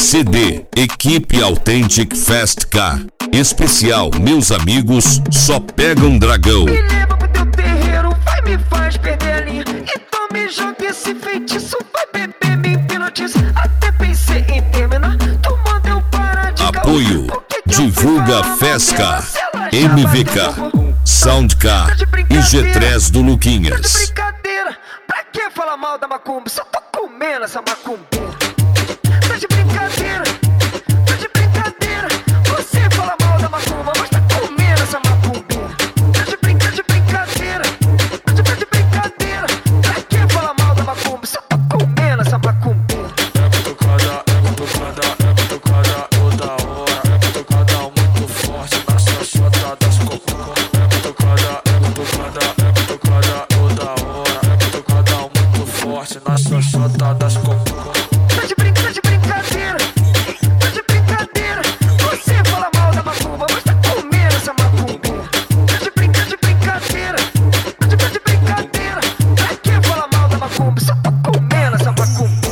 CD Equipe Authentic Fast Car. Especial Meus Amigos Só Pegam Dragão. Me leva pro teu terreiro, vai me faz perder a linha. Então me joga esse feitiço, vai beber, me hipnotiza. Até pensei em terminar, tu manda eu parar de Apoio Divulga Fescar, MVK, Soundcar e G3 do Luquinhas. Tá de brincadeira, pra que falar mal da macumba? Só tô comendo essa macumbeira. Tá de brincadeira, tá de brincadeira. Você fala mal da macumba, mas tá comendo essa macumbeira. Tá de brincadeira, tá de brincadeira. Pra que falar mal da macumba? Só tô comendo essa macumbeira. É batucada toda hora. É batucada muito forte na xoxota das cocô. É batucada toda hora. É batucada muito forte na xoxota das cocô. Tá de brincadeira, tá de brincadeira. Você fala mal da macumba, mas tá comendo essa macumbeira. Tá de brincadeira, tá de brincadeira. Pra que falar mal da macumba? Só tô comendo essa macumbeira.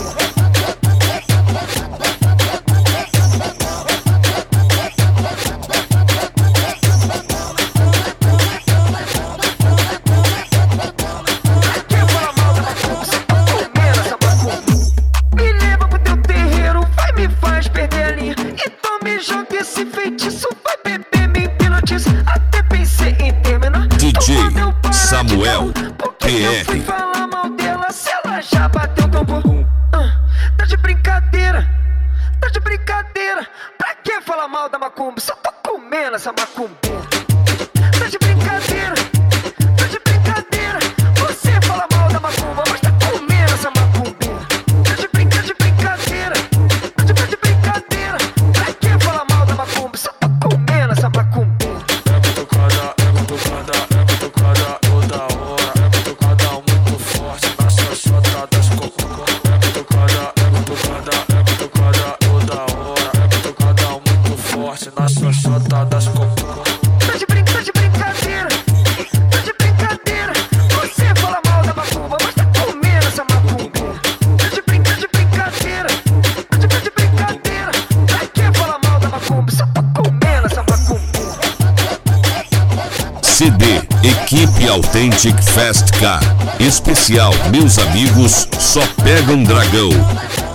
Esse feitiço vai beber, me hipnotiza. Até pensei em terminar. DJ Samuel Eu fui PR. falar mal dela se ela já bateu tambor. Tá de brincadeira, tá de brincadeira. Pra que falar mal da macumba? Só tô comendo essa macumbeira. Tá de brincadeira, tá de brincadeira. Você fala mal da macumba, mas tá comendo essa macumbeira. Tá de brincadeira, tá de brincadeira. Pra que falar mal da macumba? Só tô comendo essa macumbeira. É batucada toda hora. É batucada muito forte na xoxota das cocô. É batucada toda hora. É batucada muito forte na xoxota das cocô. Tá de brincadeira, tá de brincadeira. Você fala mal da macumba, mas tá comendo essa macumbeira. Tá de brincadeira, tá de brincadeira. Pra que falar mal da macumba? Só tô comendo essa macumbeira. CD Equipe Authentic Fast Car. Especial Meus Amigos Só Pegam Dragão.